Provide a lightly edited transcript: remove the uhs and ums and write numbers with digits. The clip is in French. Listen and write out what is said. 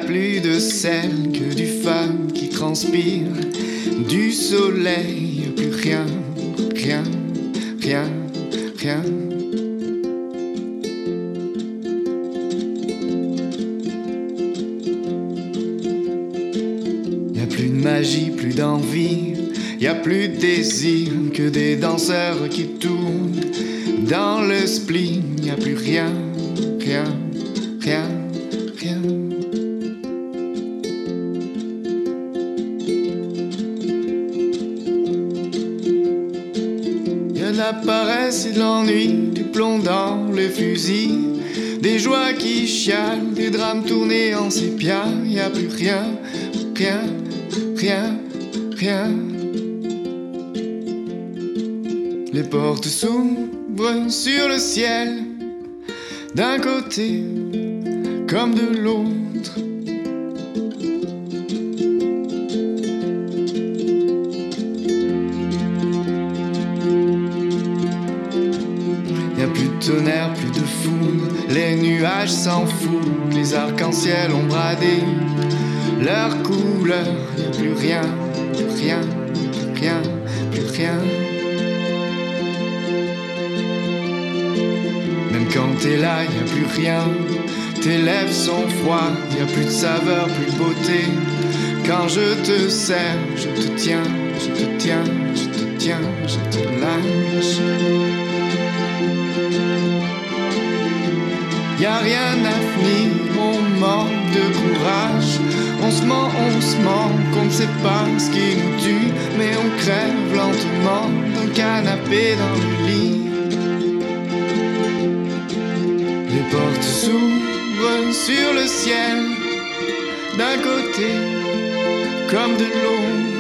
plus de sel que du femme qui transpire. Du soleil, plus rien, rien, rien, rien. Y a plus de magie, plus d'envie. Y a plus de désir que des danseurs qui tournent dans le spleen. Y a plus rien, rien, rien, rien. Y a de la paresse et de l'ennui, du plomb dans le fusil, des joies qui chialent, des drames tournés en sépia. Y a plus rien, rien, rien, rien. Les portes s'ouvrent sur le ciel, d'un côté comme de l'autre. Y a plus de tonnerre, plus de foudre, les nuages s'en foutent, les arcs-en-ciel ont bradé leur couleur. Y a plus rien, plus rien, plus rien, plus rien. Même quand t'es là, y a plus rien. Tes lèvres sont froides, y a plus de saveur, plus de beauté. Quand je te serre, je te tiens, je te tiens, je te tiens, je te lâche. Y a rien à finir, on manque de courage. On se ment, qu'on ne sait pas ce qui nous tue, mais on crève lentement dans le canapé, dans le lit. Les portes s'ouvrent sur le ciel, d'un côté comme de l'autre.